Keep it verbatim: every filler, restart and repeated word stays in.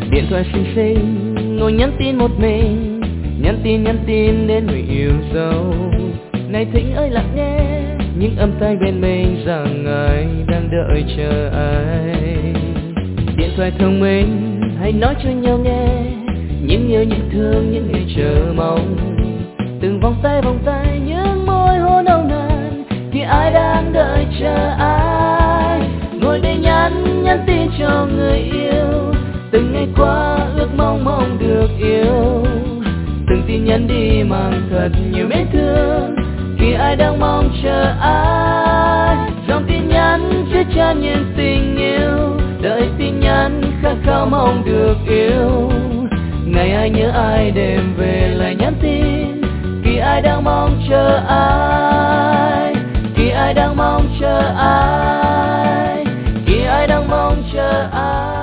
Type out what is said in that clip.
Điện thoại xinh xinh ngồi nhắn tin một mình, nhắn tin nhắn tin đến người yêu dấu. Này Thính ơi lặng nghe những âm thanh bên mình rằng ai đang đợi chờ ai. Điện thoại thông minh hãy nói cho nhau nghe những yêu những thương những ngày chờ mong. Từng vòng tay vòng tay những môi hôn nồng nàn khi ai đang đợi chờ ai. Ngồi đây nhắn nhắn tin cho người yêu, từng ngày qua ước mong mong được yêu. Từng tin nhắn đi mang thật nhiều mến thương khi ai đang mong chờ ai. Dòng tin nhắn chứa chan những tình yêu, đợi tin nhắn khát khao mong được yêu. Ngày ai nhớ ai đêm về lại nhắn tin khi ai đang mong chờ ai. Khi ai đang mong chờ ai, khi ai đang mong chờ ai.